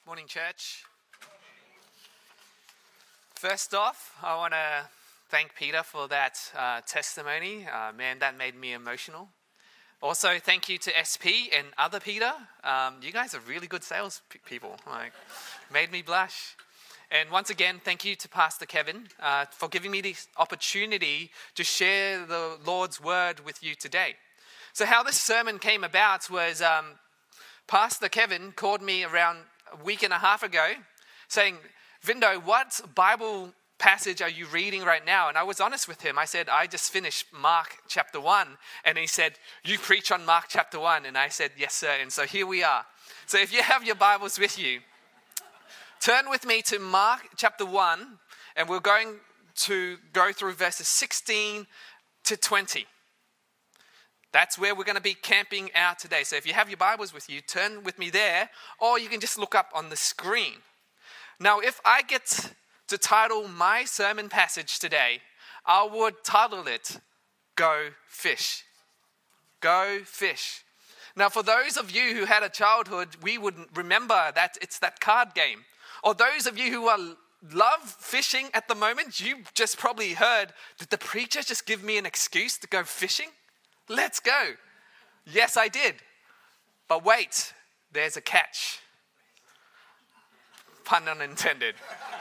Morning, church. First off, I want to thank Peter for that testimony. Man, that made me emotional. Also, thank you to SP and other Peter. You guys are really good sales people. Made me blush. And once again, thank you to Pastor Kevin for giving me the opportunity to share the Lord's word with you today. So how this sermon came about was Pastor Kevin called me around a week and a half ago saying, Vindo, what Bible passage are you reading right now? And I was honest with him. I said, I just finished Mark chapter 1. And he said, you preach on Mark chapter 1. And I said, yes, sir. And so here we are. So if you have your Bibles with you, turn with me to Mark chapter 1. And we're going to go through verses 16 to 20. That's where we're going to be camping out today. So if you have your Bibles with you, turn with me there, or you can just look up on the screen. Now, if I get to title my sermon passage today, I would title it, Go Fish. Go Fish. Now, for those of you who had a childhood, we would remember that it's that card game. Or those of you who love fishing at the moment, you just probably heard, did the preacher just give me an excuse to go fishing? Let's go. Yes, I did. But wait, there's a catch. Pun unintended.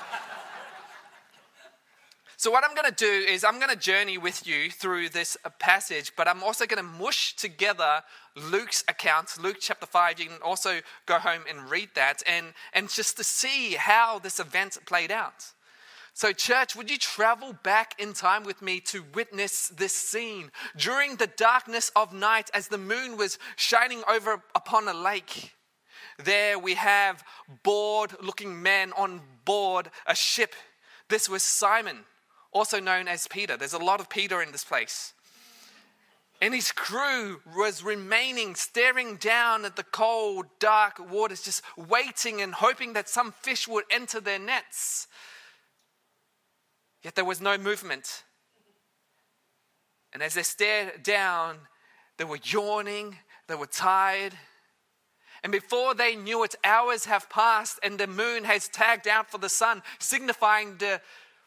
So what I'm going to do is I'm going to journey with you through this passage, but I'm also going to mush together Luke's account, Luke chapter 5. You can also go home and read that and just to see how this event played out. So church, would you travel back in time with me to witness this scene? During the darkness of night, as the moon was shining over upon a lake, there we have bored-looking men on board a ship. This was Simon, also known as Peter. There's a lot of Peter in this place. And his crew was remaining, staring down at the cold, dark waters, just waiting and hoping that some fish would enter their nets. Yet there was no movement. And as they stared down, they were yawning, they were tired. And before they knew it, hours have passed and the moon has tagged out for the sun, signifying the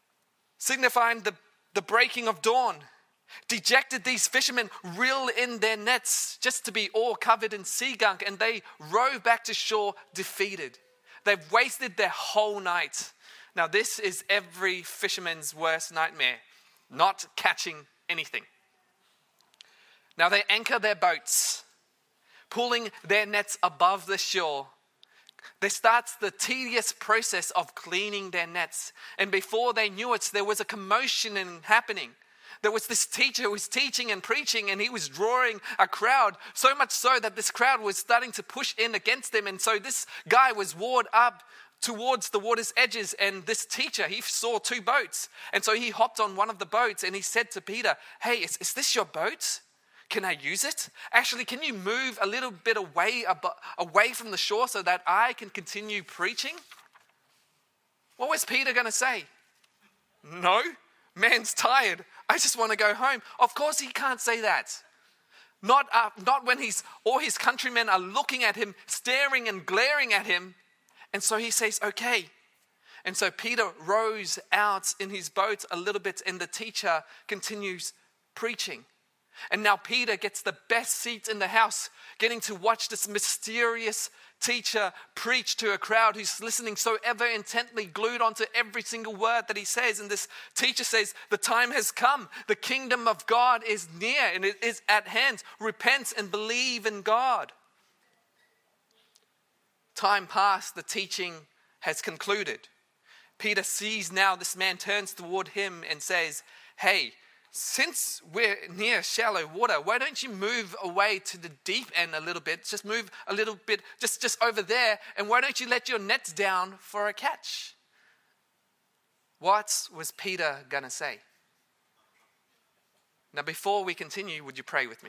breaking of dawn. Dejected, these fishermen reel in their nets just to be all covered in sea gunk, and they row back to shore defeated. They've wasted their whole night. Now, this is every fisherman's worst nightmare, not catching anything. Now, they anchor their boats, pulling their nets above the shore. There starts the tedious process of cleaning their nets. And before they knew it, there was a commotion happening. There was this teacher who was teaching and preaching, and he was drawing a crowd, so much so that this crowd was starting to push in against him. And so this guy was moored up towards the water's edges, and this teacher, he saw two boats. And so he hopped on one of the boats and he said to Peter, hey, is this your boat? Can I use it? Actually, can you move a little bit away from the shore so that I can continue preaching? What was Peter going to say? No, man's tired. I just want to go home. Of course he can't say that. Not when all his countrymen are looking at him, staring and glaring at him. And so he says, okay. And so Peter rows out in his boat a little bit, and the teacher continues preaching. And now Peter gets the best seat in the house, getting to watch this mysterious teacher preach to a crowd who's listening so ever intently, glued onto every single word that he says. And this teacher says, the time has come. The kingdom of God is near and it is at hand. Repent and believe in God. Time passed, the teaching has concluded. Peter sees now this man turns toward him and says, hey, since we're near shallow water, why don't you move away to the deep end a little bit? Just move a little bit, just over there. And why don't you let your nets down for a catch? What was Peter going to say? Now, before we continue, would you pray with me?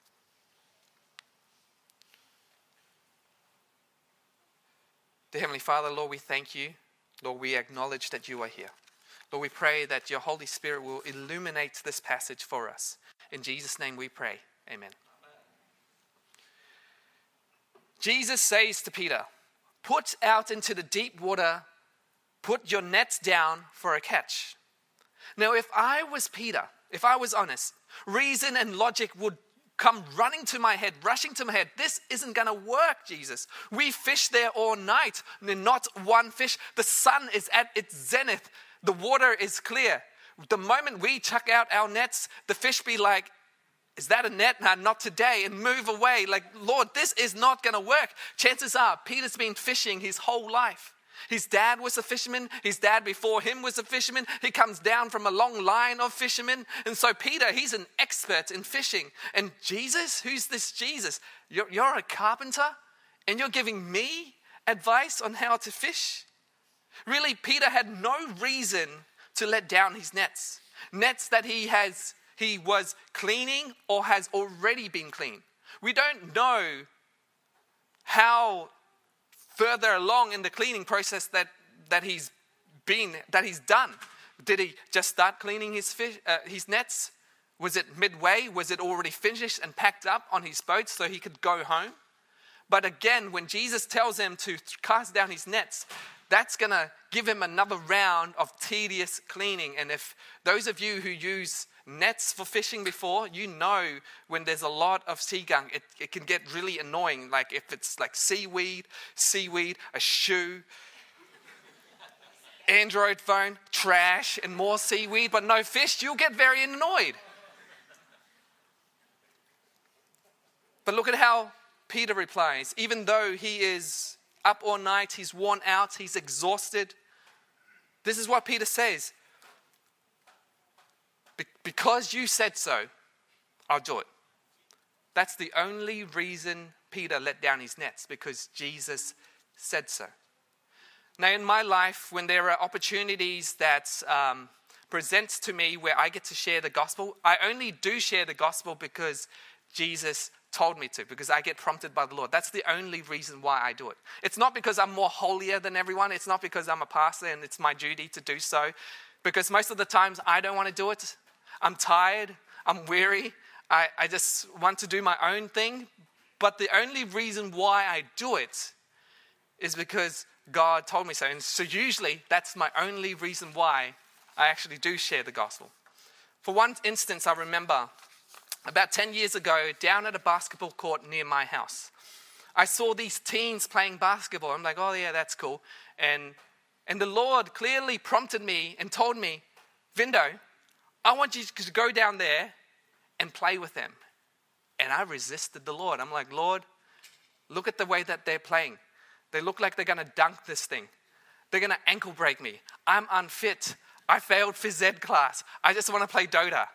Dear Heavenly Father, Lord, we thank you. Lord, we acknowledge that you are here. Lord, we pray that your Holy Spirit will illuminate this passage for us. In Jesus' name we pray. Amen. Jesus says to Peter, put out into the deep water, put your nets down for a catch. Now, if I was Peter, if I was honest, reason and logic would come running to my head, rushing to my head. This isn't going to work, Jesus. We fished there all night, not one fish. The sun is at its zenith. The water is clear. The moment we chuck out our nets, the fish be like, is that a net? No, not today, and move away. Like, Lord, this is not going to work. Chances are Peter's been fishing his whole life. His dad was a fisherman. His dad before him was a fisherman. He comes down from a long line of fishermen. And so Peter, he's an expert in fishing. And Jesus, who's this Jesus? You're a carpenter and you're giving me advice on how to fish? Really, Peter had no reason to let down his nets. Nets that he was cleaning or has already been cleaned. We don't know how further along in the cleaning process that he's done. Did he just start cleaning his nets? Was it midway? Was it already finished and packed up on his boat so he could go home? But again, when Jesus tells him to cast down his nets, that's going to give him another round of tedious cleaning. And if those of you who use nets for fishing before, you know when there's a lot of sea gunk, it can get really annoying. Like if it's like seaweed, a shoe, Android phone, trash, and more seaweed, but no fish, you'll get very annoyed. But look at how Peter replies. Even though he is up all night, he's worn out, he's exhausted. This is what Peter says. Because you said so, I'll do it. That's the only reason Peter let down his nets, because Jesus said so. Now, in my life, when there are opportunities that presents to me where I get to share the gospel, I only do share the gospel because Jesus told me to, because I get prompted by the Lord. That's the only reason why I do it. It's not because I'm more holier than everyone. It's not because I'm a pastor and it's my duty to do so, because most of the times I don't want to do it. I'm tired, I'm weary, I just want to do my own thing. But the only reason why I do it is because God told me so. And so usually that's my only reason why I actually do share the gospel. For one instance, I remember about 10 years ago, down at a basketball court near my house, I saw these teens playing basketball. I'm like, oh yeah, that's cool. And the Lord clearly prompted me and told me, Vindo, I want you to go down there and play with them. And I resisted the Lord. I'm like, Lord, look at the way that they're playing. They look like they're going to dunk this thing. They're going to ankle break me. I'm unfit. I failed phys ed class. I just want to play Dota.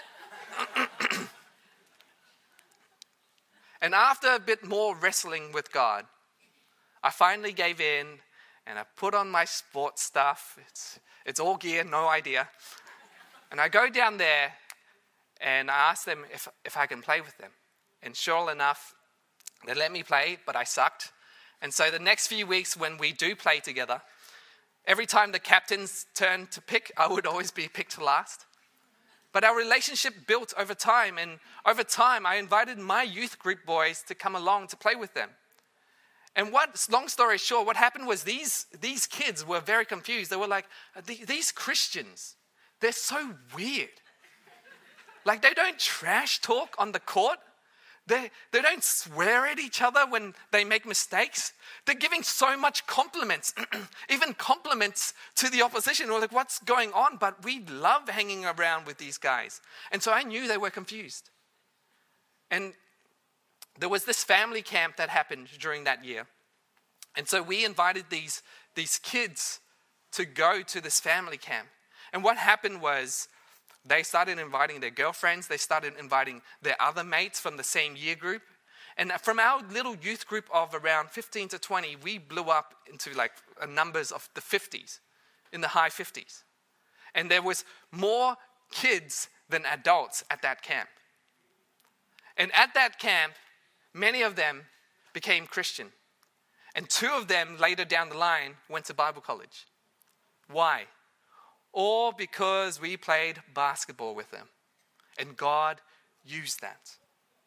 And after a bit more wrestling with God, I finally gave in and I put on my sports stuff. It's all gear, no idea. And I go down there and I ask them if I can play with them. And sure enough, they let me play, but I sucked. And so the next few weeks when we do play together, every time the captain's turn to pick, I would always be picked last. But our relationship built over time. And over time, I invited my youth group boys to come along to play with them. And long story short, what happened was these kids were very confused. They were like, these Christians, they're so weird. Like they don't trash talk on the court. They don't swear at each other when they make mistakes. They're giving so much compliments, even compliments to the opposition. We're like, what's going on? But we love hanging around with these guys. And so I knew they were confused. And there was this family camp that happened during that year. And so we invited these kids to go to this family camp. And what happened was they started inviting their girlfriends. They started inviting their other mates from the same year group. And from our little youth group of around 15 to 20, we blew up into like numbers of the 50s, in the high 50s. And there was more kids than adults at that camp. And at that camp, many of them became Christian. And 2 of them later down the line went to Bible college. Why? All because we played basketball with them. And God used that.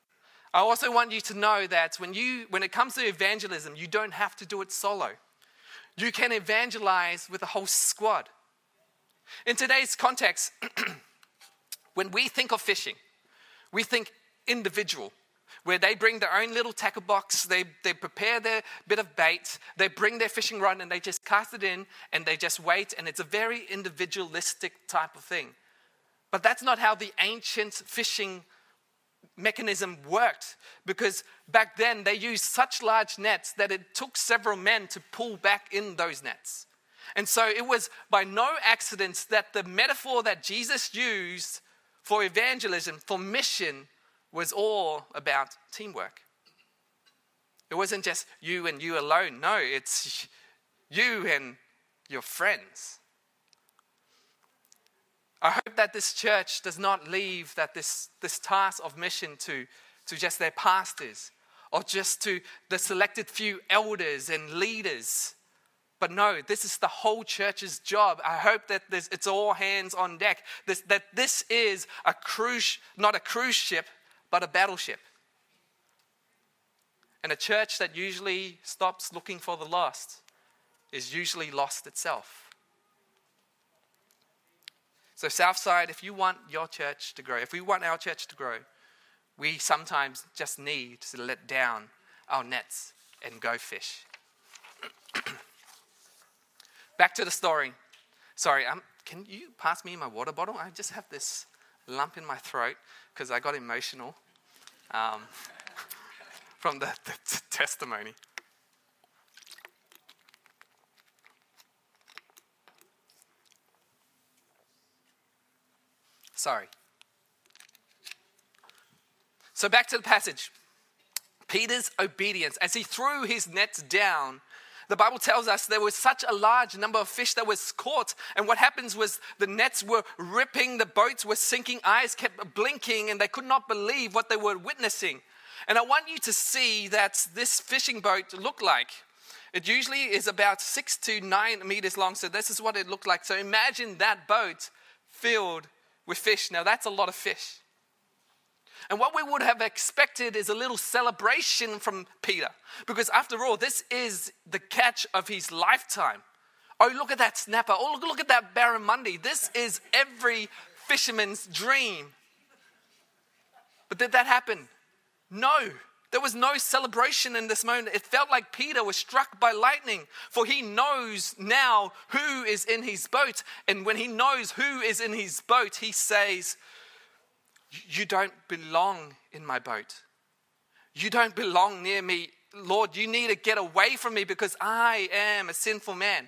I also want you to know that when it comes to evangelism, you don't have to do it solo. You can evangelize with a whole squad. In today's context, when we think of fishing, we think individual, where they bring their own little tackle box, they prepare their bit of bait, they bring their fishing rod and they just cast it in and they just wait, and it's a very individualistic type of thing. But that's not how the ancient fishing mechanism worked, because back then they used such large nets that it took several men to pull back in those nets. And so it was by no accident that the metaphor that Jesus used for evangelism, for mission, was all about teamwork. It wasn't just you and you alone. No, it's you and your friends. I hope that this church does not leave this task of mission to just their pastors or just to the selected few elders and leaders. But no, this is the whole church's job. I hope that it's all hands on deck. That this is a cruise, not a cruise ship, but a battleship. And a church that usually stops looking for the lost is usually lost itself. So Southside, if you want your church to grow, if we want our church to grow, we sometimes just need to let down our nets and go fish. Back to the story. Sorry, can you pass me my water bottle? I just have this lump in my throat because I got emotional from the testimony. Sorry. So back to the passage. Peter's obedience. As he threw his nets down, the Bible tells us there was such a large number of fish that was caught. And what happens was the nets were ripping, the boats were sinking, eyes kept blinking, and they could not believe what they were witnessing. And I want you to see that this fishing boat looked like. It usually is about 6 to 9 meters long. So this is what it looked like. So imagine that boat filled with fish. Now that's a lot of fish. And what we would have expected is a little celebration from Peter. Because after all, this is the catch of his lifetime. Oh, look at that snapper. Oh, look at that barramundi. This is every fisherman's dream. But did that happen? No. There was no celebration in this moment. It felt like Peter was struck by lightning, for he knows now who is in his boat. And when he knows who is in his boat, he says, "You don't belong in my boat. You don't belong near me. Lord, you need to get away from me because I am a sinful man."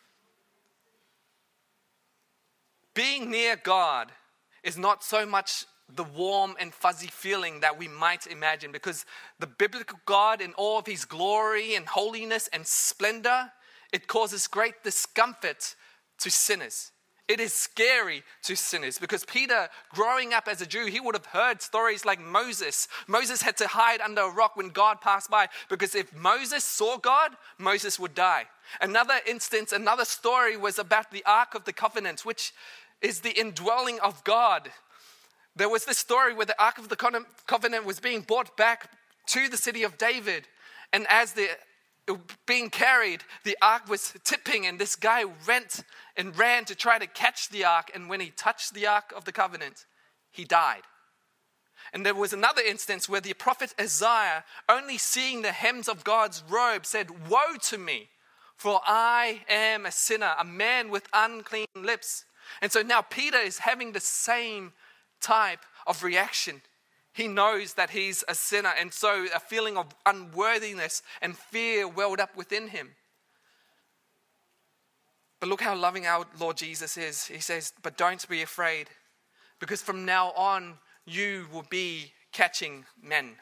Being near God is not so much the warm and fuzzy feeling that we might imagine, because the biblical God in all of his glory and holiness and splendor, it causes great discomfort to sinners. It is scary to sinners, because Peter, growing up as a Jew, he would have heard stories like Moses. Moses had to hide under a rock when God passed by, because if Moses saw God, Moses would die. Another instance, another story was about the Ark of the Covenant, which is the indwelling of God. There was this story where the Ark of the Covenant was being brought back to the city of David. And as it being carried, the ark was tipping, and this guy went and ran to try to catch the ark. And when he touched the Ark of the Covenant, he died. And there was another instance where the prophet Isaiah, only seeing the hems of God's robe, said, "Woe to me, for I am a sinner, a man with unclean lips." And so now Peter is having the same type of reaction. He knows that he's a sinner, and so a feeling of unworthiness and fear welled up within him. But look how loving our Lord Jesus is. He says, "But don't be afraid, because from now on you will be catching men."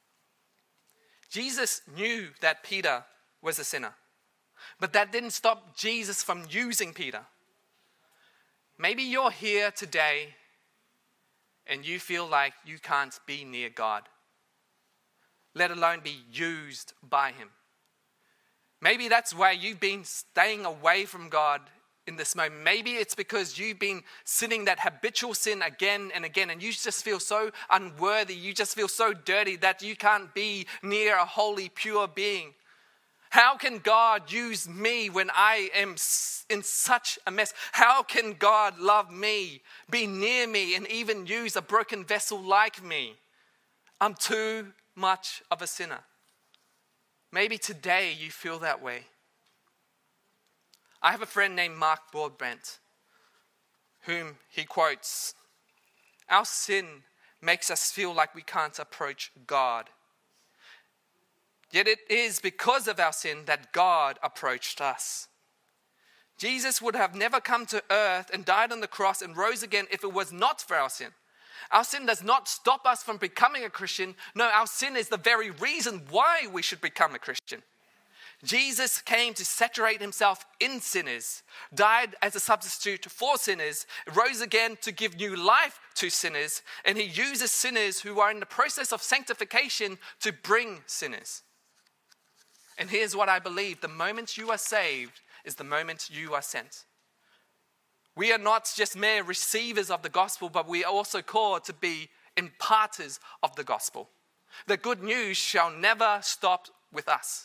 Jesus knew that Peter was a sinner, but that didn't stop Jesus from using Peter. Maybe you're here today and you feel like you can't be near God, let alone be used by him. Maybe that's why you've been staying away from God in this moment. Maybe it's because you've been sinning that habitual sin again and again, and you just feel so unworthy. You just feel so dirty that you can't be near a holy, pure being. How can God use me when I am in such a mess? How can God love me, be near me, and even use a broken vessel like me? I'm too much of a sinner. Maybe today you feel that way. I have a friend named Mark Broadbent, whom he quotes, "Our sin makes us feel like we can't approach God. Yet it is because of our sin that God approached us." Jesus would have never come to earth and died on the cross and rose again if it was not for our sin. Our sin does not stop us from becoming a Christian. No, our sin is the very reason why we should become a Christian. Jesus came to saturate himself in sinners, died as a substitute for sinners, rose again to give new life to sinners, and he uses sinners who are in the process of sanctification to bring sinners. And here's what I believe: the moment you are saved is the moment you are sent. We are not just mere receivers of the gospel, but we are also called to be imparters of the gospel. The good news shall never stop with us.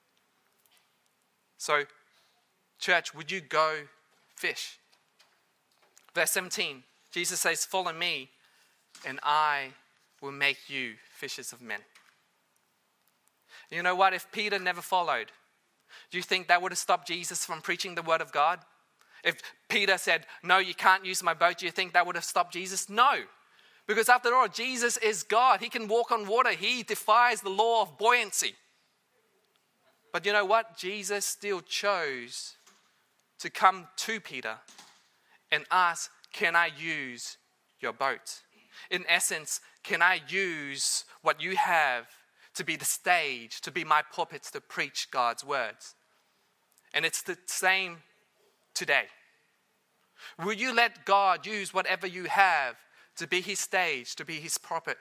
So, church, would you go fish? Verse 17, Jesus says, "Follow me, and I will make you fishers of men." You know what? If Peter never followed, do you think that would have stopped Jesus from preaching the word of God? If Peter said, "No, you can't use my boat," do you think that would have stopped Jesus? No. Because after all, Jesus is God. He can walk on water. He defies the law of buoyancy. But you know what? Jesus still chose to come to Peter and ask, "Can I use your boat?" In essence, can I use what you have to be the stage, to be my pulpit to preach God's words? And it's the same today. Will you let God use whatever you have to be his stage, to be his pulpit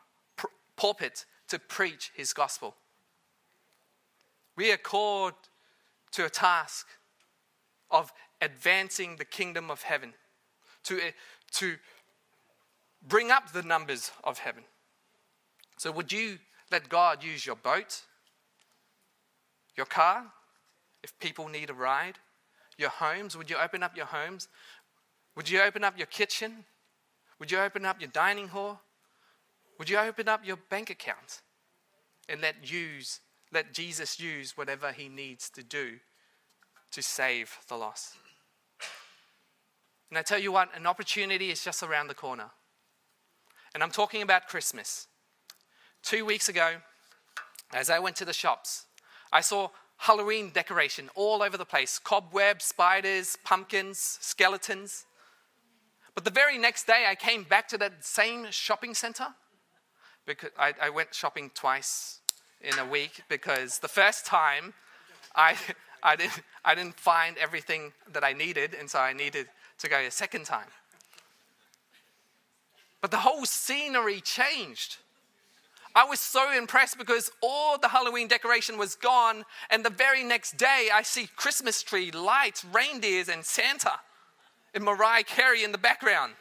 to preach his gospel? We are called to a task of advancing the kingdom of heaven, to bring up the numbers of heaven. So would you let God use your boat, your car, if people need a ride, your homes? Would you open up your homes? Would you open up your kitchen? Would you open up your dining hall? Would you open up your bank account and let Jesus use whatever he needs to do to save the lost? And I tell you what, an opportunity is just around the corner. And I'm talking about Christmas. 2 weeks ago, as I went to the shops, I saw Halloween decoration all over the place. Cobwebs, spiders, pumpkins, skeletons. But the very next day, I came back to that same shopping center. Because I went shopping twice in a week, because the first time I didn't find everything that I needed, and so I needed to go a second time. But the whole scenery changed. I was so impressed because all the Halloween decoration was gone, and the very next day I see Christmas tree, lights, reindeers, and Santa, and Mariah Carey in the background.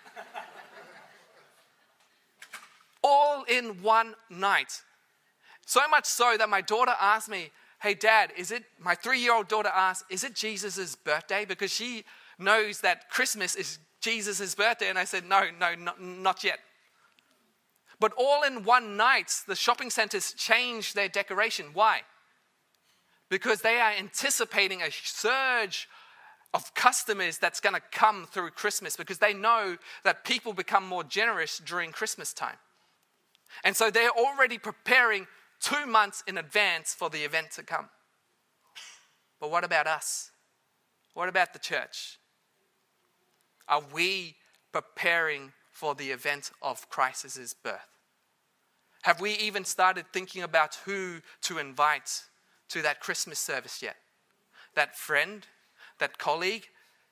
All in one night. So much so that my daughter asked me, "Hey Dad, my 3-year-old daughter asked, is it Jesus' birthday?" Because she knows that Christmas is Jesus' birthday. And I said, no, not yet. But all in one night, the shopping centers changed their decoration. Why? Because they are anticipating a surge of customers that's going to come through Christmas, because they know that people become more generous during Christmas time. And so they're already preparing 2 months in advance for the event to come. But what about us? What about the church? Are we preparing for the event of Christ's birth? Have we even started thinking about who to invite to that Christmas service yet? That friend, that colleague,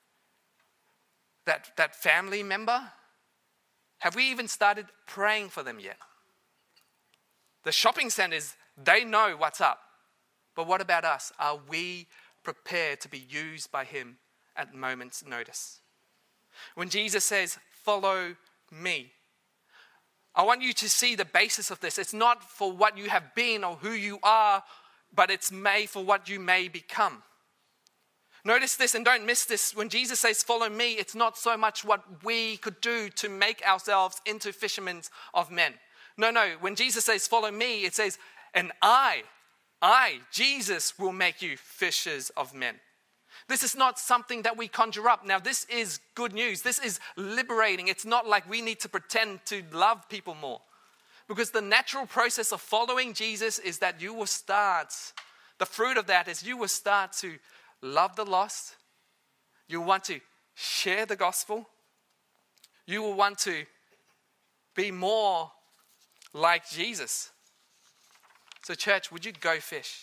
that family member? Have we even started praying for them yet? The shopping centers, they know what's up. But what about us? Are we prepared to be used by him at the moment's notice. When Jesus says, follow me, I want you to see the basis of this. It's not for what you have been or who you are, but it's made for what you may become. Notice this and don't miss this. When Jesus says, follow me, it's not so much what we could do to make ourselves into fishermen of men. No. When Jesus says, follow me, it says, and I, Jesus, will make you fishers of men. This is not something that we conjure up. Now, this is good news. This is liberating. It's not like we need to pretend to love people more. Because the natural process of following Jesus is that you will start, the fruit of that is you will start to love the lost. You want to share the gospel. You will want to be more like Jesus. So church, would you go fish?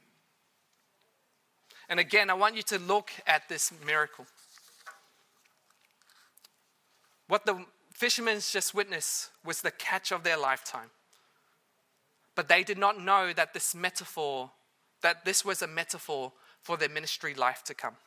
And again, I want you to look at this miracle. What the fishermen just witnessed was the catch of their lifetime. But they did not know that this was a metaphor for their ministry life to come.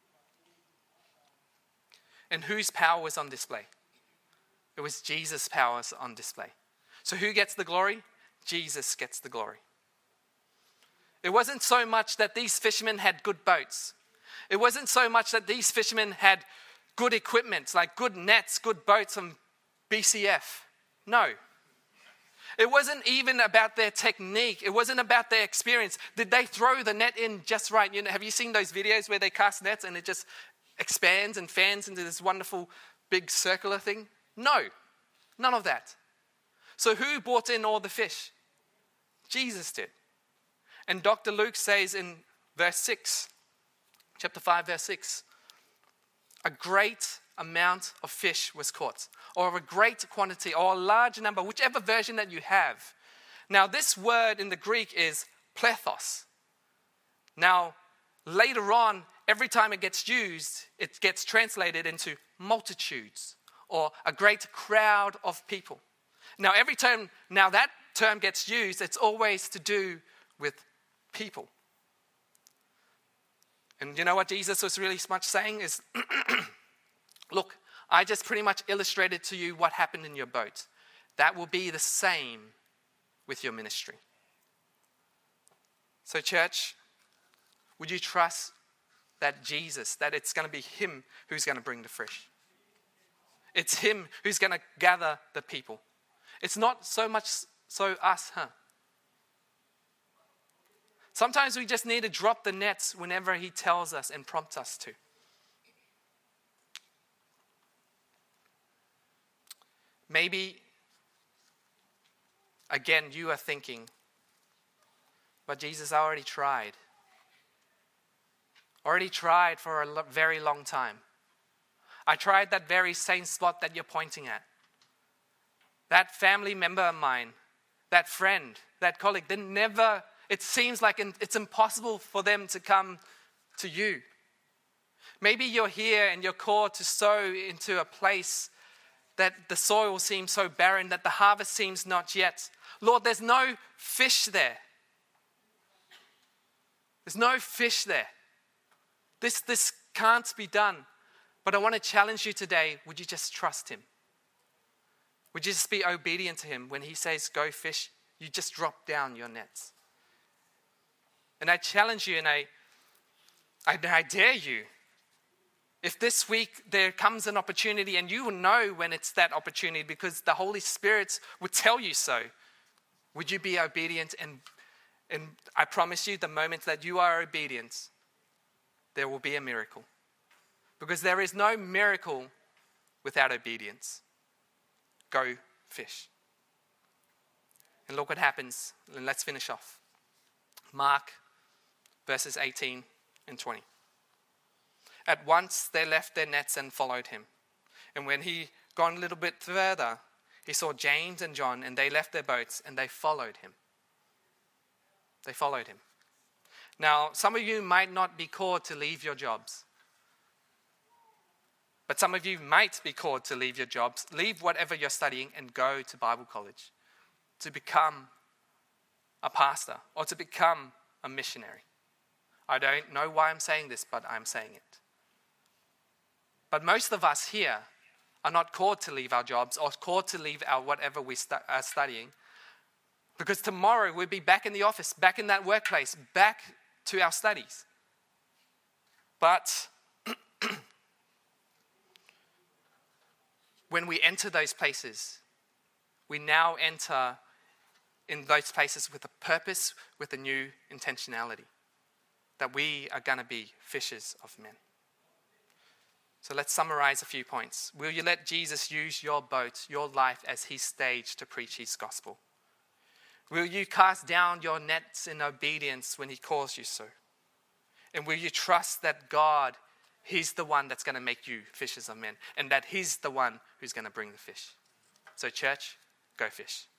And whose power was on display? It was Jesus' power on display. So who gets the glory? Jesus gets the glory. It wasn't so much that these fishermen had good boats. It wasn't so much that these fishermen had good equipment, like good nets, good boats from BCF. No. It wasn't even about their technique. It wasn't about their experience. Did they throw the net in just right? Have you seen those videos where they cast nets and it just expands and fans into this wonderful big circular thing? No, none of that. So who brought in all the fish? Jesus did. And Dr. Luke says in verse 6, chapter 5, verse 6, a great amount of fish was caught, or a great quantity, or a large number, whichever version that you have. Now, this word in the Greek is plethos. Now, later on, every time it gets used, it gets translated into multitudes, or a great crowd of people. Now, every time that term gets used, it's always to do with people. And you know what Jesus was really much saying is, look, I just pretty much illustrated to you what happened in your boat. That will be the same with your ministry. So church, would you trust that Jesus, that it's going to be him who's going to bring the fish? It's him who's going to gather the people. It's not so much so us, Sometimes we just need to drop the nets whenever he tells us and prompts us to. Maybe, again, you are thinking, but Jesus, I already tried. Already tried for a very long time. I tried that very same spot that you're pointing at. That family member of mine, that friend, that colleague, it seems like it's impossible for them to come to you. Maybe you're here and you're called to sow into a place that the soil seems so barren, that the harvest seems not yet. Lord, there's no fish there. There's no fish there. This can't be done. But I want to challenge you today, would you just trust him? Would you just be obedient to him? When he says go fish, you just drop down your nets. And I challenge you and I dare you. If this week there comes an opportunity, and you will know when it's that opportunity because the Holy Spirit would tell you so, would you be obedient? And I promise you, the moment that you are obedient, there will be a miracle. Because there is no miracle without obedience. Go fish. And look what happens. And let's finish off. Mark verses 18 and 20. At once they left their nets and followed him. And when he gone a little bit further, he saw James and John, and they left their boats and they followed him. They followed him. Now, some of you might not be called to leave your jobs. But some of you might be called to leave your jobs, leave whatever you're studying and go to Bible college to become a pastor or to become a missionary. I don't know why I'm saying this, but I'm saying it. But most of us here are not called to leave our jobs or called to leave our whatever we are studying, because tomorrow we'll be back in the office, back in that workplace, back to our studies. But when we enter those places, we now enter in those places with a purpose, with a new intentionality, that we are going to be fishers of men. So let's summarize a few points. Will you let Jesus use your boat, your life, as his stage to preach his gospel? Will you cast down your nets in obedience when he calls you so? And will you trust that God, he's the one that's going to make you fishers of men, and that he's the one who's going to bring the fish? So church, go fish.